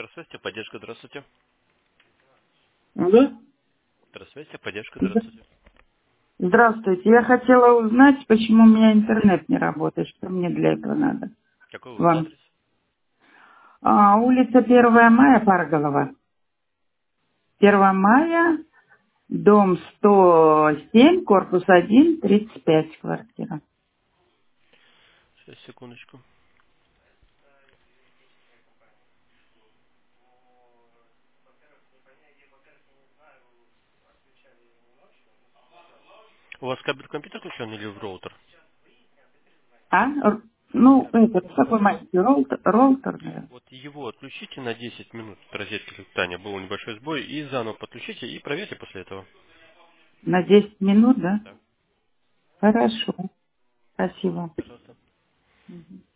Здравствуйте, поддержка, здравствуйте. Алло? Здравствуйте, поддержка, здравствуйте. Здравствуйте. Я хотела узнать, почему у меня интернет не работает, что мне для этого надо. Какой у вас Вам. адрес? Улица 1 мая, Парголова. 1 мая, дом 107, корпус 1, 35, квартира. Сейчас, секундочку. У вас кабель в компьютер включен или в роутер? Ну, этот, такой маленький роутер, наверное. Вот его отключите на 10 минут от розетки питания. Был небольшой сбой. И заново подключите и проверьте после этого. На 10 минут, да? Да. Хорошо. Спасибо. Пожалуйста. Мгм.